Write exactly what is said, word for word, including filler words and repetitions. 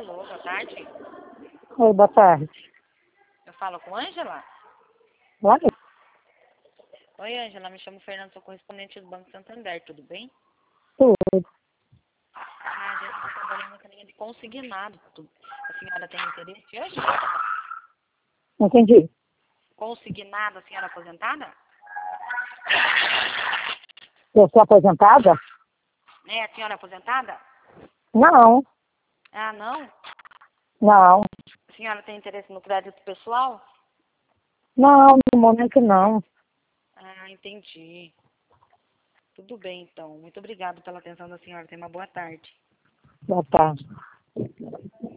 Alô, boa tarde. Oi, boa tarde. Eu falo com Ângela? Olha, Oi, Ângela, me chamo Fernando, sou correspondente do Banco Santander, tudo bem? tudo. Ah, a gente está trabalhando com a linha de consignado. Tu- A senhora tem interesse hoje? Não entendi. Consignado, a senhora aposentada? Eu sou aposentada? É, a senhora aposentada? Não, Ah, não? não. A senhora tem interesse no crédito pessoal? Não, no momento não. Ah, entendi. Tudo bem, então. Muito obrigada pela atenção da senhora. Tenha uma boa tarde. Boa tarde.